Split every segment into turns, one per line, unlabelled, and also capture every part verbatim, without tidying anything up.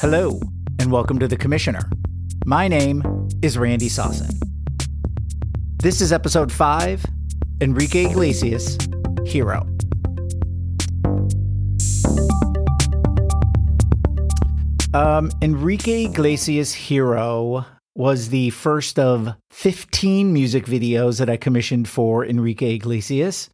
Hello, and welcome to The Commissioner. My name is Randy Sawson. This is episode five, Enrique Iglesias, Hero. Um, Enrique Iglesias, Hero was the first of fifteen music videos that I commissioned for Enrique Iglesias.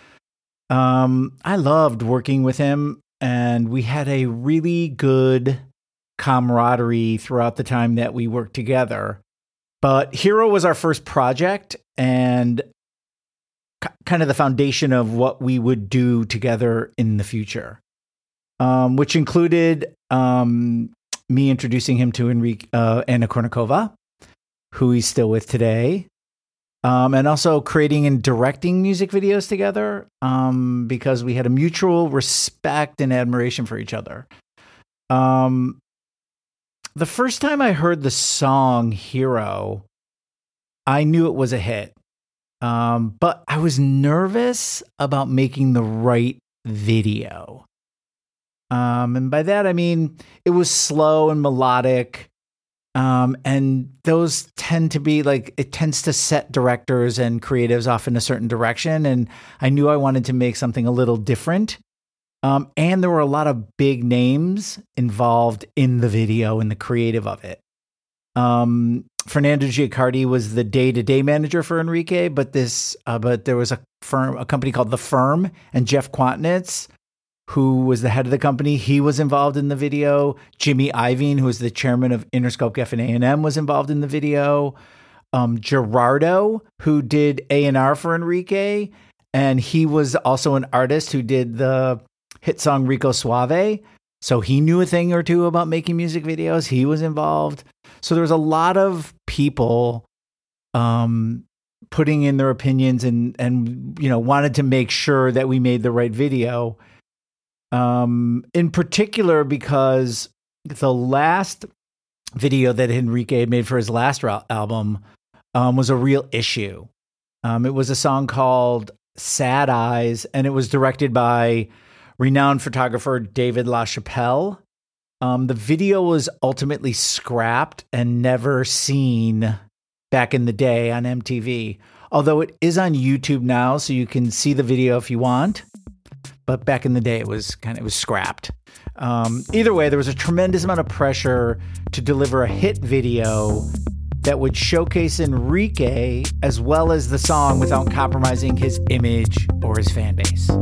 Um, I loved working with him, and we had a really good camaraderie throughout the time that we worked together. But Hero was our first project and k- kind of the foundation of what we would do together in the future, um, which included um, me introducing him to Enrique, uh, Anna Kournikova, who he's still with today, um, and also creating and directing music videos together um, because we had a mutual respect and admiration for each other. Um, The first time I heard the song Hero, I knew it was a hit. Um, but I was nervous about making the right video. Um, and by that, I mean, it was slow and melodic. Um, and those tend to be like, it tends to set directors and creatives off in a certain direction. And I knew I wanted to make something a little different. Um, and there were a lot of big names involved in the video and the creative of it. Um, Fernando Giacardi was the day-to-day manager for Enrique, but this, uh, but there was a firm, a company called The Firm, and Jeff Quantnitz, who was the head of the company, he was involved in the video. Jimmy Iovine, who was the chairman of Interscope Geffen A and M, was involved in the video. Um, Gerardo, who did A and R for Enrique, and he was also an artist who did the hit song Rico Suave. So he knew a thing or two about making music videos. He was involved. So there was a lot of people um, putting in their opinions and, and, you know, wanted to make sure that we made the right video. Um, in particular, because the last video that Enrique made for his last ra- album um, was a real issue. Um, it was a song called Sad Eyes, and it was directed by renowned photographer David LaChapelle. Um, the video was ultimately scrapped and never seen back in the day on M T V, although it is on YouTube now, so you can see the video if you want. But back in the day, it was kind of it was scrapped. Um, either way, there was a tremendous amount of pressure to deliver a hit video that would showcase Enrique as well as the song without compromising his image or his fan base.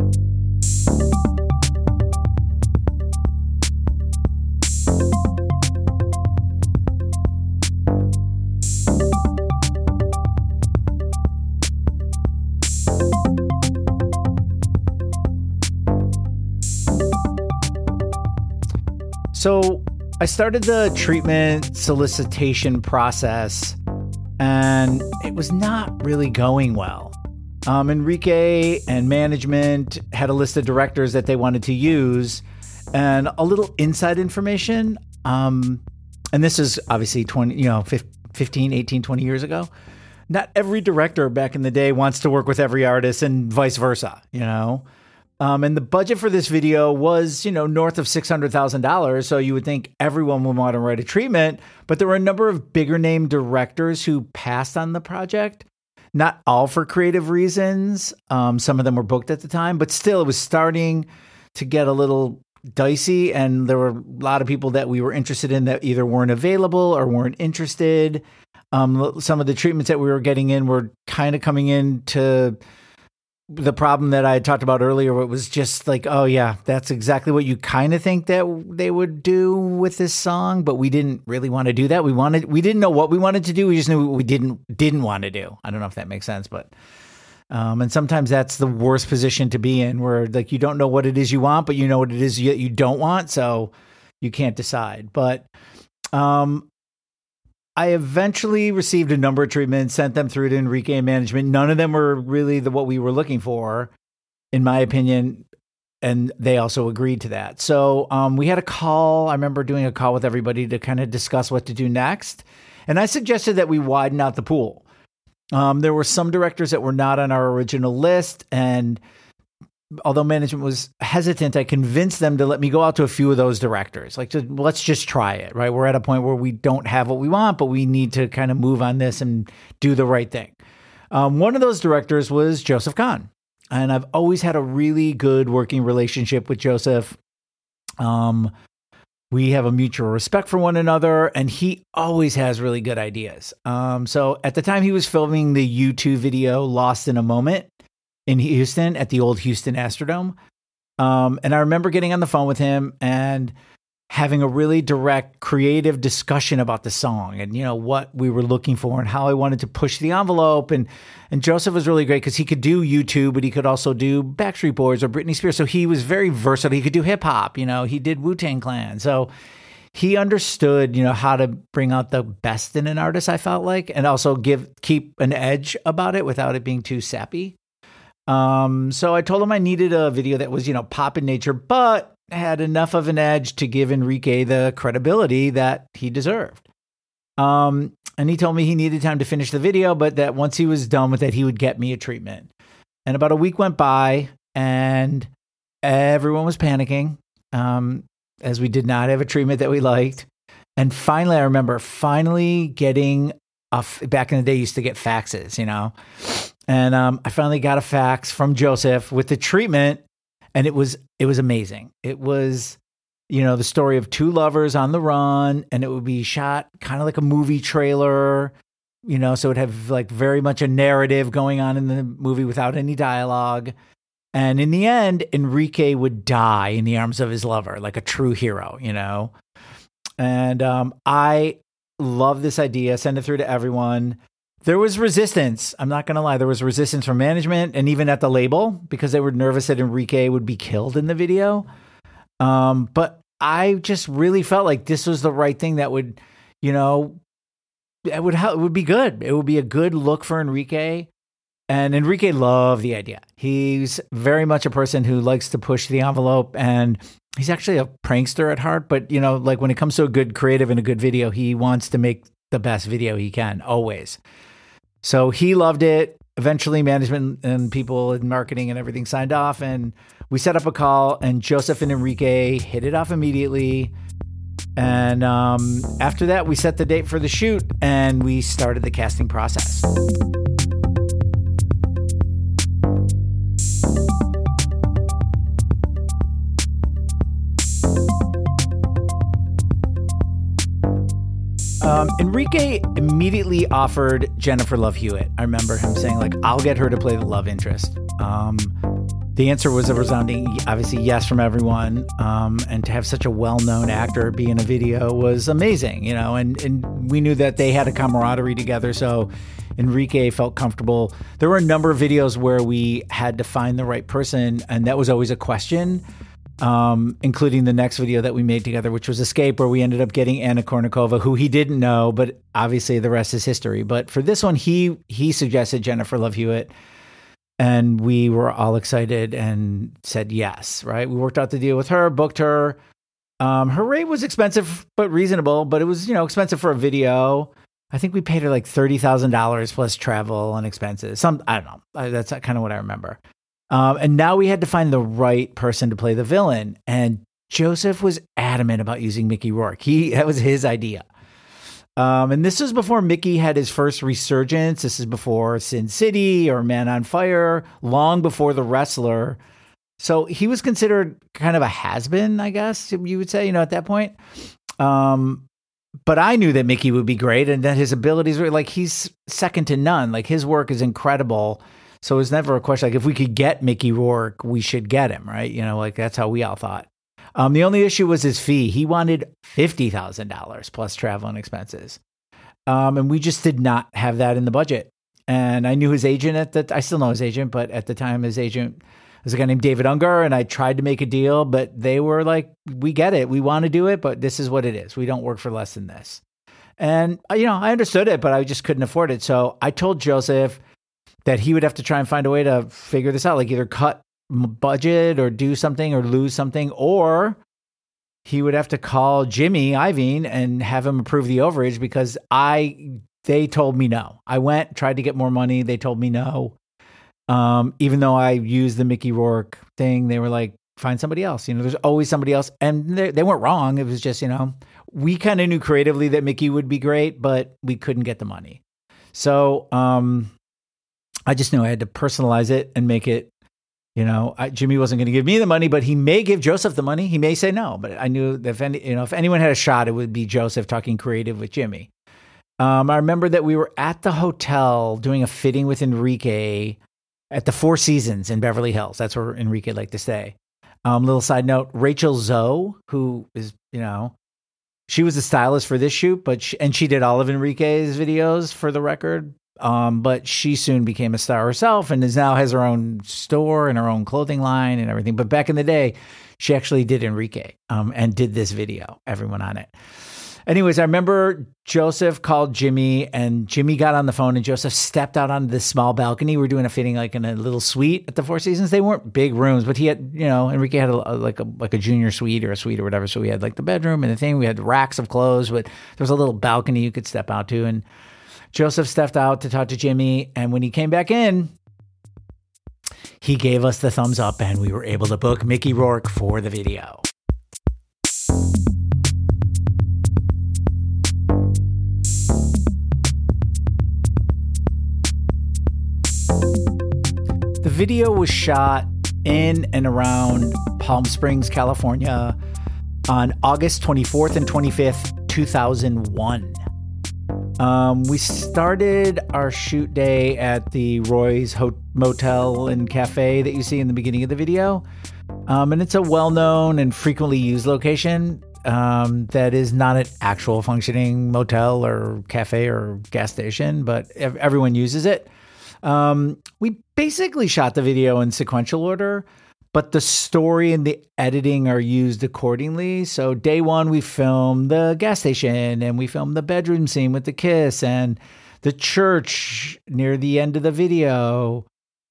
So I started the treatment solicitation process, and it was not really going well. Um, Enrique and management had a list of directors that they wanted to use, and a little inside information. Um, and this is obviously twenty, you know, fifteen, eighteen, twenty years ago. Not every director back in the day wants to work with every artist, and vice versa, you know. Um, and the budget for this video was, you know, north of six hundred thousand dollars. So you would think everyone would want to write a treatment, but there were a number of bigger name directors who passed on the project, not all for creative reasons. Um, some of them were booked at the time, but still it was starting to get a little dicey. And there were a lot of people that we were interested in that either weren't available or weren't interested. Um, some of the treatments that we were getting in were kind of coming into the problem that I had talked about earlier, where it was just like, oh yeah, that's exactly what you kind of think that they would do with this song, but we didn't really want to do that. We wanted, we didn't know what we wanted to do. We just knew what we didn't, didn't want to do. I don't know if that makes sense, but, um, and sometimes that's the worst position to be in, where like, you don't know what it is you want, but you know what it is that you don't want. So you can't decide, but, um, I eventually received a number of treatments, sent them through to Enrique and management. None of them were really the, what we were looking for, in my opinion. And they also agreed to that. So um, we had a call. I remember doing a call with everybody to kind of discuss what to do next. And I suggested that we widen out the pool. Um, there were some directors that were not on our original list, and although management was hesitant, I convinced them to let me go out to a few of those directors. Like, to, let's just try it, right? We're at a point where we don't have what we want, but we need to kind of move on this and do the right thing. Um, one of those directors was Joseph Kahn. And I've always had a really good working relationship with Joseph. Um, we have a mutual respect for one another, and he always has really good ideas. Um, so at the time he was filming the YouTube video Lost in a Moment in Houston at the old Houston Astrodome. Um, and I remember getting on the phone with him and having a really direct, creative discussion about the song and, you know, what we were looking for and how I wanted to push the envelope. And, and Joseph was really great because he could do YouTube, but he could also do Backstreet Boys or Britney Spears. So he was very versatile. He could do hip hop, you know, he did Wu-Tang Clan. So he understood, you know, how to bring out the best in an artist, I felt like, and also give, keep an edge about it without it being too sappy. Um, so I told him I needed a video that was, you know, pop in nature, but had enough of an edge to give Enrique the credibility that he deserved. Um, and he told me he needed time to finish the video, but that once he was done with it, he would get me a treatment. And about a week went by and everyone was panicking, um, as we did not have a treatment that we liked. And finally, I remember finally getting a, back in the day, you used to get faxes, you know, and, um, I finally got a fax from Joseph with the treatment. And it was, it was amazing. It was, you know, the story of two lovers on the run, and it would be shot kind of like a movie trailer, you know, so it'd have like very much a narrative going on in the movie without any dialogue. And in the end, Enrique would die in the arms of his lover, like a true hero, you know? And um, I love this idea, send it through to everyone. There was resistance. I'm not going to lie. There was resistance from management and even at the label because they were nervous that Enrique would be killed in the video. Um, but I just really felt like this was the right thing that would, you know, it would help. It would be good. It would be a good look for Enrique. And Enrique loved the idea. He's very much a person who likes to push the envelope, and he's actually a prankster at heart. But, you know, like when it comes to a good creative and a good video, he wants to make the best video he can always. So he loved it. Eventually management and people in marketing and everything signed off, and we set up a call, and Joseph and Enrique hit it off immediately. And um, after that, we set the date for the shoot and we started the casting process. Um, Enrique immediately offered Jennifer Love Hewitt. I remember him saying, like, I'll get her to play the love interest. Um, the answer was a resounding, obviously, yes from everyone. Um, and to have such a well-known actor be in a video was amazing, you know, and, and we knew that they had a camaraderie together. So Enrique felt comfortable. There were a number of videos where we had to find the right person, and that was always a question. Um, including the next video that we made together, which was Escape, where we ended up getting Anna Kournikova, who he didn't know, but obviously the rest is history. But for this one, he he suggested Jennifer Love Hewitt, and we were all excited and said yes, right? We worked out the deal with her, booked her. Um, her rate was expensive, but reasonable, but it was, you know, expensive for a video. I think we paid her like thirty thousand dollars plus travel and expenses. Some, I don't know. That's kind of what I remember. Um, and now we had to find the right person to play the villain. And Joseph was adamant about using Mickey Rourke. He, that was his idea. Um, and this was before Mickey had his first resurgence. This is before Sin City or Man on Fire, long before The Wrestler. So he was considered kind of a has-been, I guess you would say, you know, at that point. Um, but I knew that Mickey would be great and that his abilities were like, he's second to none. Like his work is incredible. So it was never a question like, if we could get Mickey Rourke, we should get him, right? You know, like that's how we all thought. Um, the only issue was his fee. He wanted fifty thousand dollars plus travel and expenses. Um, and we just did not have that in the budget. And I knew his agent at the, I still know his agent, but at the time his agent was a guy named David Unger, and I tried to make a deal, but they were like, we get it. We want to do it, but this is what it is. We don't work for less than this. And, you know, I understood it, but I just couldn't afford it. So I told Joseph that he would have to try and find a way to figure this out, like either cut budget or do something or lose something, or he would have to call Jimmy Iovine and have him approve the overage because I, they told me no. I went, tried to get more money. They told me no. Um, even though I used the Mickey Rourke thing, they were like, find somebody else. You know, there's always somebody else. And they, they weren't wrong. It was just, you know, we kind of knew creatively that Mickey would be great, but we couldn't get the money. So um, I just knew I had to personalize it and make it, you know, I, Jimmy wasn't going to give me the money, but he may give Joseph the money. He may say no, but I knew that if any, you know, if anyone had a shot, it would be Joseph talking creative with Jimmy. Um, I remember that we were at the hotel doing a fitting with Enrique at the Four Seasons in Beverly Hills. That's where Enrique liked to stay. Um, little side note, Rachel Zoe, who is, you know, she was the stylist for this shoot, but she, and she did all of Enrique's videos for the record. Um, but she soon became a star herself and is now has her own store and her own clothing line and everything. But back in the day, she actually did Enrique um, and did this video, everyone on it. Anyways, I remember Joseph called Jimmy and Jimmy got on the phone and Joseph stepped out onto this small balcony. We were doing a fitting like in a little suite at the Four Seasons. They weren't big rooms, but he had, you know, Enrique had a, a, like a like a junior suite or a suite or whatever. So we had like the bedroom and the thing. We had racks of clothes, but there was a little balcony you could step out to. And Joseph stepped out to talk to Jimmy. And when he came back in, he gave us the thumbs up and we were able to book Mickey Rourke for the video. The video was shot in and around Palm Springs, California on August twenty-fourth and twenty-fifth, two thousand one. Um, we started our shoot day at the Roy's Ho- Motel and Cafe that you see in the beginning of the video. Um, and it's a well-known and frequently used location um, that is not an actual functioning motel or cafe or gas station, but ev- everyone uses it. Um, we basically shot the video in sequential order, but the story and the editing are used accordingly. So day one, we filmed the gas station and we filmed the bedroom scene with the kiss and the church near the end of the video,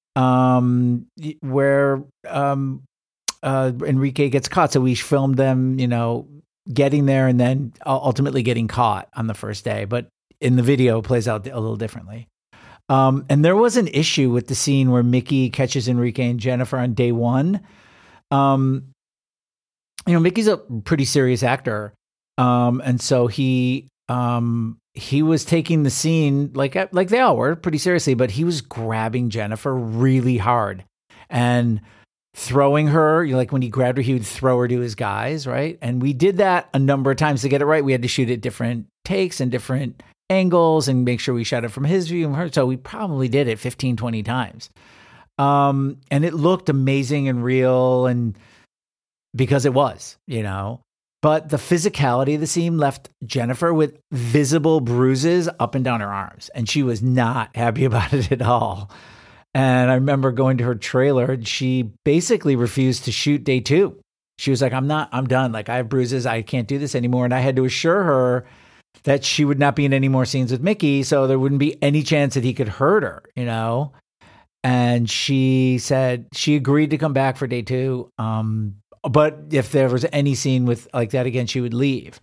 um, where, um, uh, Enrique gets caught. So we filmed them, you know, getting there and then ultimately getting caught on the first day. But in the video, it plays out a little differently. Um, and there was an issue with the scene where Mickey catches Enrique and Jennifer on day one. Um, you know, Mickey's a pretty serious actor. Um, and so he, um, he was taking the scene like, like they all were pretty seriously, but he was grabbing Jennifer really hard and throwing her, you know, like when he grabbed her, he would throw her to his guys. Right. And we did that a number of times to get it right. We had to shoot at different takes and different angles and make sure we shot it from his view and her. So we probably did it fifteen, twenty times. Um, and it looked amazing and real and because it was, you know, but the physicality of the scene left Jennifer with visible bruises up and down her arms. And she was not happy about it at all. And I remember going to her trailer and she basically refused to shoot day two. She was like, I'm not, I'm done. Like I have bruises. I can't do this anymore. And I had to assure her that she would not be in any more scenes with Mickey, so there wouldn't be any chance that he could hurt her, you know? And she said she agreed to come back for day two. Um, but if there was any scene with like that again, she would leave.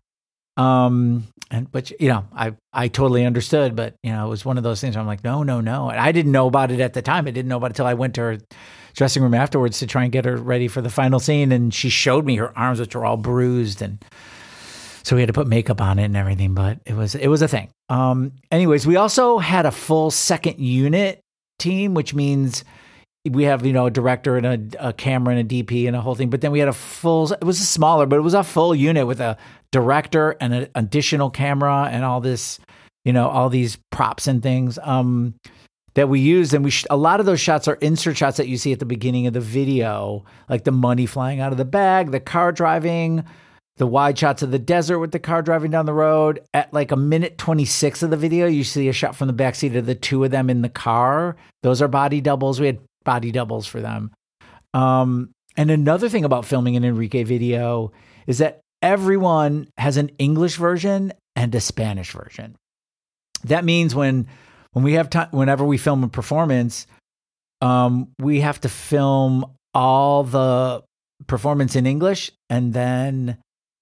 Um, and, but you know, I, I totally understood, but you know, it was one of those things where I'm like, no, no, no. And I didn't know about it at the time. I didn't know about it until I went to her dressing room afterwards to try and get her ready for the final scene. And she showed me her arms, which were all bruised, and so we had to put makeup on it and everything, but it was it was a thing. Um, anyways, we also had a full second unit team, which means we have, you know, a director and a, a camera and a D P and a whole thing. But then we had a full, it was a smaller, but it was a full unit with a director and an additional camera and all this, you know, all these props and things um, that we used. And we sh- a lot of those shots are insert shots that you see at the beginning of the video, like the money flying out of the bag, the car driving, the wide shots of the desert with the car driving down the road. At like a minute twenty-six of the video, you see a shot from the backseat of the two of them in the car. Those are body doubles. We had body doubles for them. Um, and another thing about filming an Enrique video is that everyone has an English version and a Spanish version. That means when when we have time, whenever we film a performance, um, we have to film all the performance in English and then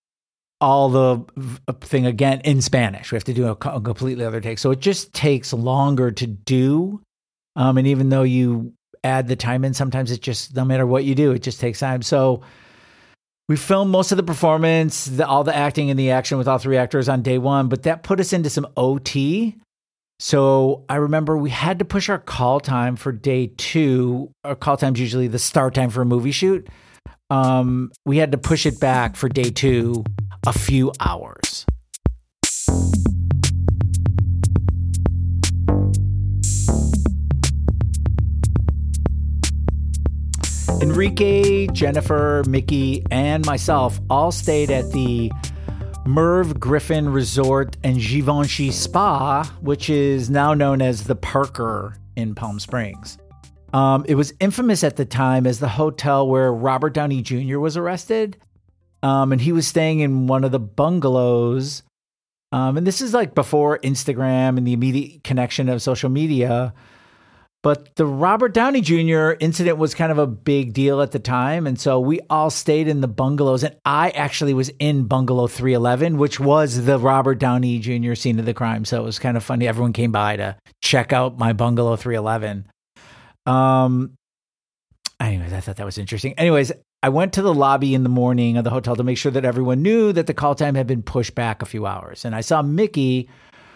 all the thing again in Spanish. We have to do a, a completely other take. So it just takes longer to do. Um, and even though you add the time in. Sometimes it just, no matter what you do, it just takes time. So we filmed most of the performance, the, all the acting and the action with all three actors on day one, but that put us into some O T. So I remember we had to push our call time for day two. Our call time's usually the start time for a movie shoot. Um, we had to push it back for day two a few hours. Enrique, Jennifer, Mickey, and myself all stayed at the Merv Griffin Resort and Givenchy Spa, which is now known as the Parker in Palm Springs. Um, it was infamous at the time as the hotel where Robert Downey Junior was arrested. Um, and he was staying in one of the bungalows. Um, and this is like before Instagram and the immediate connection of social media. But the Robert Downey Junior incident was kind of a big deal at the time. And so we all stayed in the bungalows. And I actually was in bungalow three eleven, which was the Robert Downey Junior scene of the crime. So it was kind of funny. Everyone came by to check out my bungalow three eleven. Um, anyways, I thought that was interesting. Anyways, I went to the lobby in the morning of the hotel to make sure that everyone knew that the call time had been pushed back a few hours. And I saw Mickey,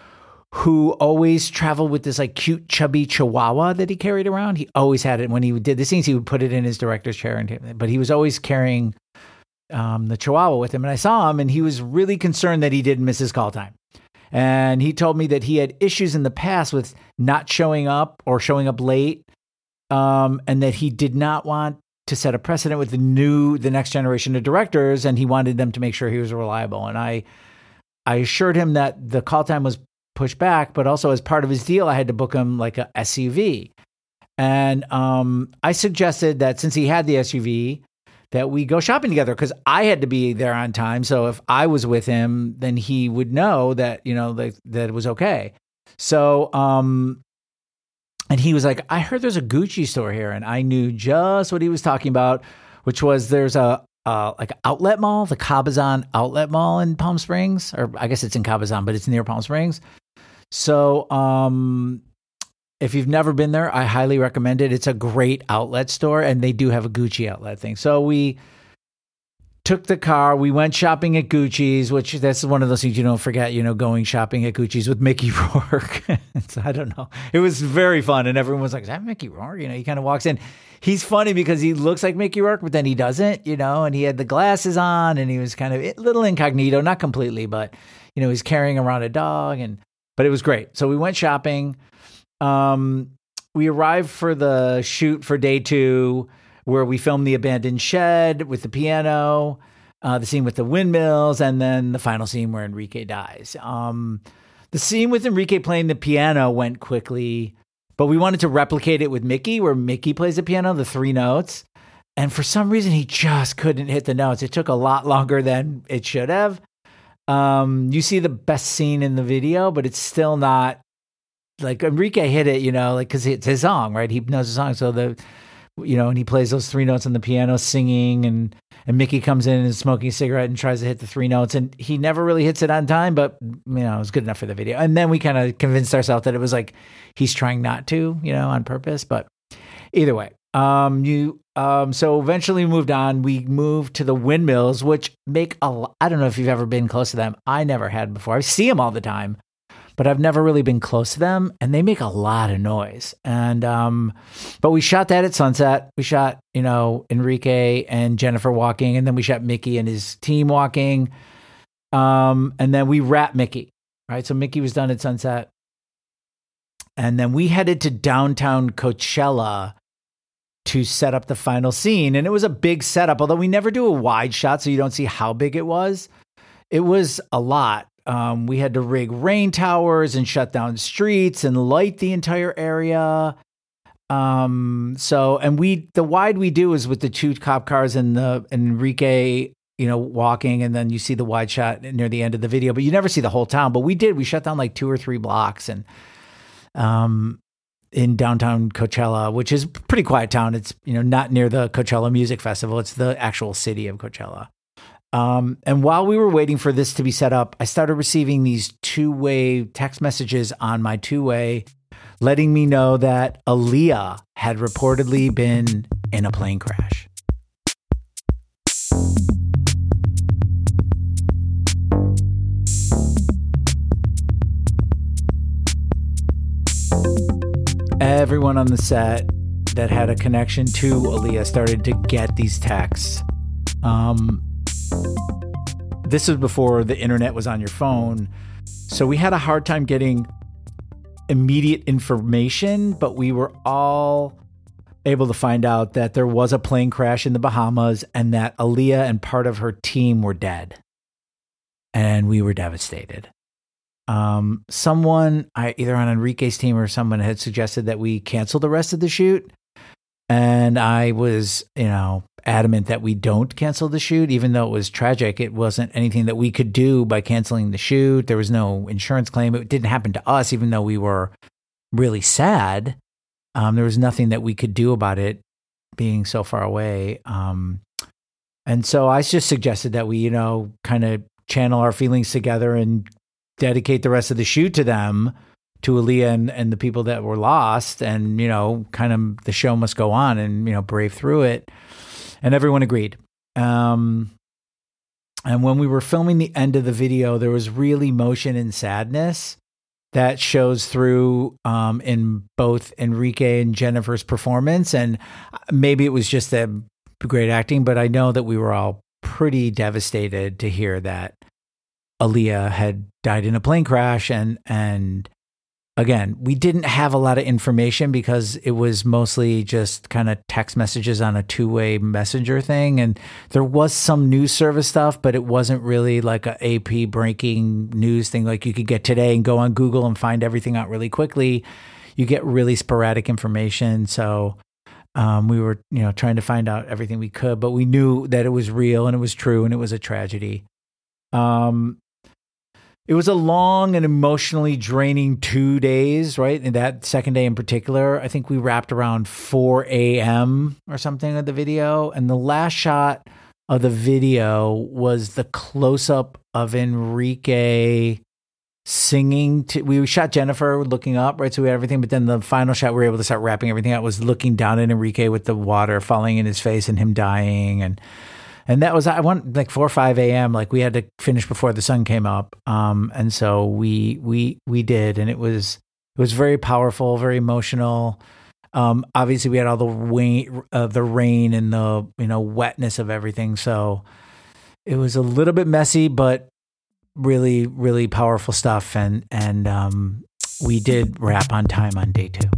who always traveled with this like cute, chubby chihuahua that he carried around. He always had it. When he did the scenes, he would put it in his director's chair, and but he was always carrying um, the chihuahua with him. And I saw him, and he was really concerned that he didn't miss his call time. And he told me that he had issues in the past with not showing up or showing up late, um, and that he did not want to set a precedent with the new, the next generation of directors, and he wanted them to make sure he was reliable. And I, I assured him that the call time was pushed back, but also as part of his deal, I had to book him like a S U V. And um, I suggested that since he had the S U V, that we go shopping together, because I had to be there on time. So if I was with him, then he would know that, you know, that, that it was okay. So, um, and he was like, I heard there's a Gucci store here. And I knew just what he was talking about, which was there's a, Uh, like an outlet mall, the Cabazon Outlet Mall in Palm Springs, or I guess it's in Cabazon, but it's near Palm Springs. So um, if you've never been there, I highly recommend it. It's a great outlet store, and they do have a Gucci outlet thing. So we took the car, we went shopping at Gucci's, which that's one of those things you don't forget, you know, going shopping at Gucci's with Mickey Rourke. So I don't know. It was very fun. And everyone was like, is that Mickey Rourke? You know, he kind of walks in. He's funny because he looks like Mickey Rourke, but then he doesn't, you know, and he had the glasses on, and he was kind of a little incognito, not completely, but, you know, he's carrying around a dog, and, but it was great. So we went shopping. Um, we arrived for the shoot for day two, where we filmed the abandoned shed with the piano, uh, the scene with the windmills, and then the final scene where Enrique dies. Um, the scene with Enrique playing the piano went quickly, but we wanted to replicate it with Mickey, where Mickey plays the piano, the three notes. And for some reason, he just couldn't hit the notes. It took a lot longer than it should have. Um, you see the best scene in the video, but it's still not like Enrique hit it, you know, like, cause it's his song, right? He knows the song. So the, you know, and he plays those three notes on the piano singing, and, and Mickey comes in and is smoking a cigarette and tries to hit the three notes, and he never really hits it on time, but you know, it was good enough for the video. And then we kind of convinced ourselves that it was like, he's trying not to, you know, on purpose, but either way, um, you, um, so eventually we moved on. We moved to the windmills, which make a, I don't know if you've ever been close to them. I never had before. I see them all the time, but I've never really been close to them, and they make a lot of noise. And, um, but we shot that at sunset. We shot, you know, Enrique and Jennifer walking, and then we shot Mickey and his team walking. Um, and then we wrapped Mickey, right? So Mickey was done at sunset. And then we headed to downtown Coachella to set up the final scene. And it was a big setup, although we never do a wide shot, so you don't see how big it was. It was a lot. Um, we had to rig rain towers and shut down streets and light the entire area. Um, so, and we, the wide we do is with the two cop cars and the and Enrique, you know, walking, and then you see the wide shot near the end of the video, but you never see the whole town. But we did, we shut down like two or three blocks, and, um, in downtown Coachella, which is a pretty quiet town. It's, you know, not near the Coachella Music Festival. It's the actual city of Coachella. Um, and while we were waiting for this to be set up, I started receiving these two-way text messages on my two-way letting me know that Aaliyah had reportedly been in a plane crash. Everyone on the set that had a connection to Aaliyah started to get these texts. Um, this was before the internet was on your phone. So we had a hard time getting immediate information, but we were all able to find out that there was a plane crash in the Bahamas and that Aaliyah and part of her team were dead. And we were devastated. Um, someone, I, either on Enrique's team or someone, had suggested that we cancel the rest of the shoot. And I was, you know, adamant that we don't cancel the shoot, even though it was tragic. It wasn't anything that we could do by canceling the shoot. There was no insurance claim. It didn't happen to us, even though we were really sad. Um, there was nothing that we could do about it being so far away. Um, and so I just suggested that we, you know, kind of channel our feelings together and dedicate the rest of the shoot to them, to Aaliyah and, and the people that were lost, and, you know, kind of the show must go on and, you know, brave through it. And everyone agreed. Um, and when we were filming the end of the video, there was real emotion and sadness that shows through um, in both Enrique and Jennifer's performance. And maybe it was just the great acting, but I know that we were all pretty devastated to hear that Aaliyah had died in a plane crash. And, and again, we didn't have a lot of information because it was mostly just kind of text messages on a two-way messenger thing. And there was some news service stuff, but it wasn't really like a A P breaking news thing like you could get today and go on Google and find everything out really quickly. You get really sporadic information. So um, we were, you know, trying to find out everything we could, but we knew that it was real and it was true and it was a tragedy. Um, It was a long and emotionally draining two days, right? And that second day in particular, I think we wrapped around four a.m. or something of the video. And the last shot of the video was the close-up of Enrique singing. To, we shot Jennifer looking up, right? So we had everything. But then the final shot, we were able to start wrapping everything out, was looking down at Enrique with the water falling in his face and him dying. And And that was, I went like four or five a.m. Like we had to finish before the sun came up. Um, and so we, we, we did, and it was, it was very powerful, very emotional. Um, obviously we had all the rain, uh, the rain and the, you know, wetness of everything. So it was a little bit messy, but really, really powerful stuff. And, and, um, we did wrap on time on day two.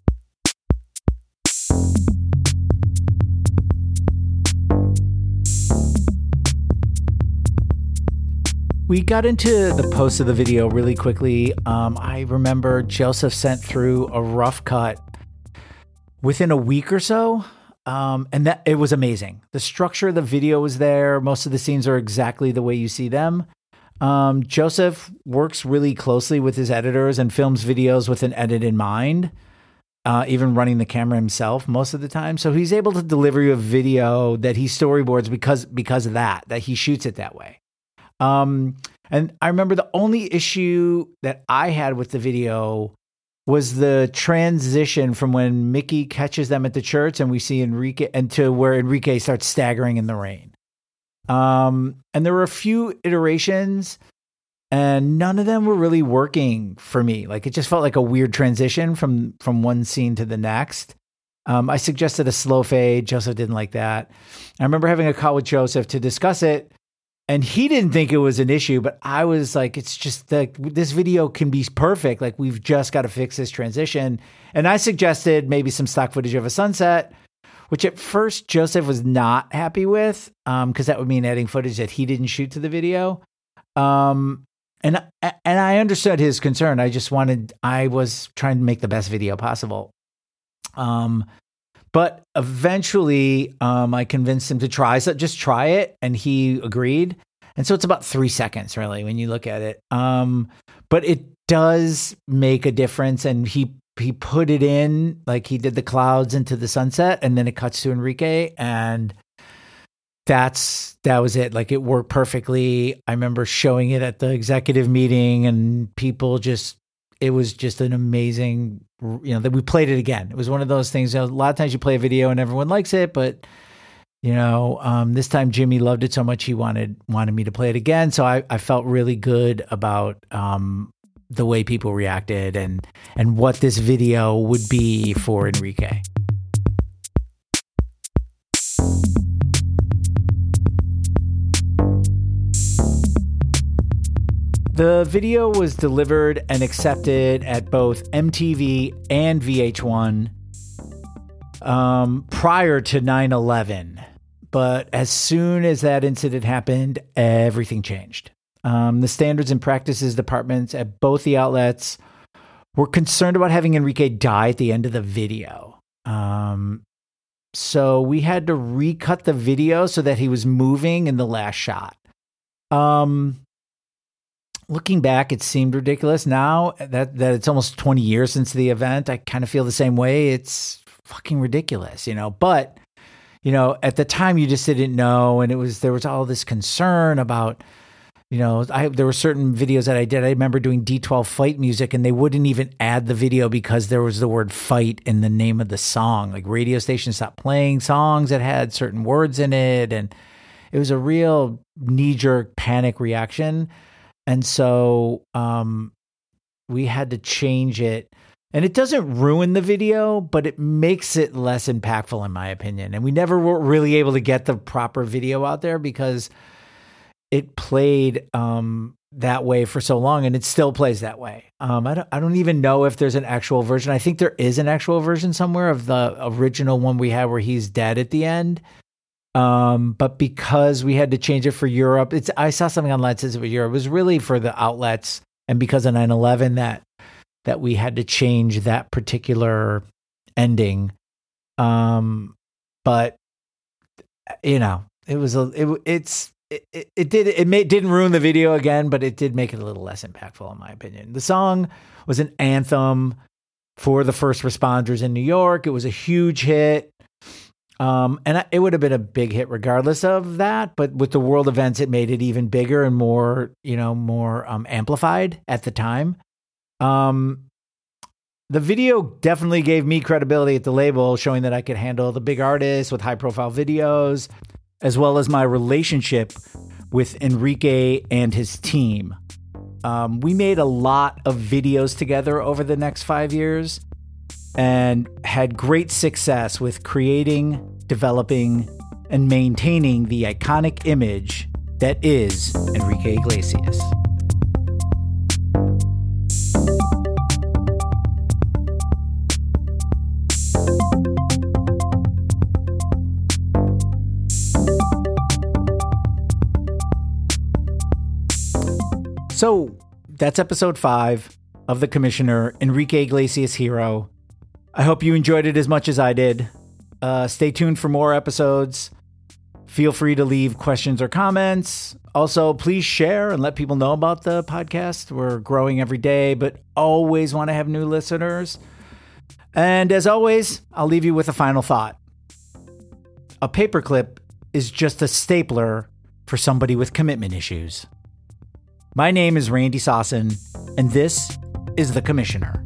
We got into the post of the video really quickly. Um, I remember Joseph sent through a rough cut within a week or so. Um, and that it was amazing. The structure of the video was there. Most of the scenes are exactly the way you see them. Um, Joseph works really closely with his editors and films videos with an edit in mind, uh, even running the camera himself most of the time. So he's able to deliver you a video that he storyboards because, because of that, that he shoots it that way. Um, and I remember the only issue that I had with the video was the transition from when Mickey catches them at the church and we see Enrique, and to where Enrique starts staggering in the rain. Um, and there were a few iterations and none of them were really working for me. Like it just felt like a weird transition from, from one scene to the next. Um, I suggested a slow fade. Joseph didn't like that. I remember having a call with Joseph to discuss it. And he didn't think it was an issue, but I was like, it's just like, this video can be perfect. Like, we've just got to fix this transition. And I suggested maybe some stock footage of a sunset, which at first Joseph was not happy with, um, because that would mean adding footage that he didn't shoot to the video. Um, and, and I understood his concern. I just wanted, I was trying to make the best video possible. Um, But eventually, um, I convinced him to try, so just try it, and he agreed. And so it's about three seconds, really, when you look at it. Um, but it does make a difference, and he he put it in, like he did the clouds into the sunset, and then it cuts to Enrique, and that's that was it. Like it worked perfectly. I remember showing it at the executive meeting, and people just it was just an amazing, you know, that we played it again. It was one of those things, you know, a lot of times you play a video and everyone likes it, but you know, um, this time Jimmy loved it so much he wanted wanted me to play it again. So I, I felt really good about um, the way people reacted and and what this video would be for Enrique. The video was delivered and accepted at both M T V and V H one um, prior to nine eleven. But as soon as that incident happened, everything changed. Um, the standards and practices departments at both the outlets were concerned about having Enrique die at the end of the video. Um, so we had to recut the video so that he was moving in the last shot. Um, looking back, it seemed ridiculous. Now that, that it's almost twenty years since the event, I kind of feel the same way. It's fucking ridiculous, you know, but you know, at the time you just didn't know. And it was, there was all this concern about, you know, I, there were certain videos that I did. I remember doing D twelve fight music and they wouldn't even add the video because there was the word fight in the name of the song. Like radio stations stopped playing songs that had certain words in it. And it was a real knee-jerk panic reaction. And so um, we had to change it. And it doesn't ruin the video, but it makes it less impactful, in my opinion. And we never were really able to get the proper video out there because it played um, that way for so long, and it still plays that way. Um, I don't, I don't even know if there's an actual version. I think there is an actual version somewhere of the original one we had where he's dead at the end. Um, but because we had to change it for Europe, it's I saw something online that says it was Europe. It was really for the outlets, and because of nine eleven that. that we had to change that particular ending. Um, but you know, it was a, it, it's, it, it, it did, it made, didn't ruin the video again, but it did make it a little less impactful in my opinion. The song was an anthem for the first responders in New York. It was a huge hit. Um, and it would have been a big hit regardless of that, but with the world events, it made it even bigger and more, you know, more, um, amplified at the time. Um, the video definitely gave me credibility at the label, showing that I could handle the big artists with high profile videos, as well as my relationship with Enrique and his team. Um, we made a lot of videos together over the next five years and had great success with creating, developing, and maintaining the iconic image that is Enrique Iglesias. So that's episode five of The Commissioner, Enrique Iglesias Hero. I hope you enjoyed it as much as I did. Uh, stay tuned for more episodes. Feel free to leave questions or comments. Also, please share and let people know about the podcast. We're growing every day, but always want to have new listeners. And as always, I'll leave you with a final thought. A paperclip is just a stapler for somebody with commitment issues. My name is Randy Sossin, and this is The Commissioner.